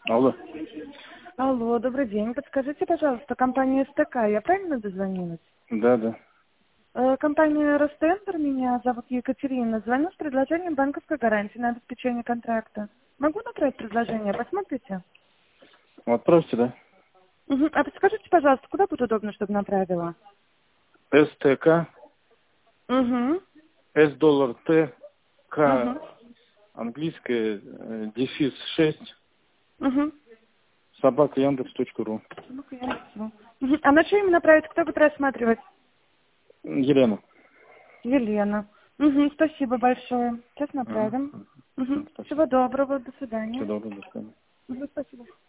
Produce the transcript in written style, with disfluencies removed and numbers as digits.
Алло. Алло, добрый день. Подскажите, пожалуйста, компания СТК, я правильно дозвонилась? Да. Компания Ростендер, меня зовут Екатерина. Звоню с предложением банковской гарантии на обеспечение контракта. Могу направить предложение? Посмотрите. Отправьте, да? Мгм. А подскажите, пожалуйста, куда будет удобно, чтобы направила? СТК, Угу. С доллар Т, К Угу. английское, дефис 6, Угу. собака Яндекс.ру. Ну-ка, я напишу. Мгм. А на что им направить? Кто будет рассматривать? Елена. Елена. Угу. Спасибо большое. Сейчас Ага. направим. Угу. Спасибо. Всего доброго. До Всего свидания. доброго, до свидания. Угу. Спасибо.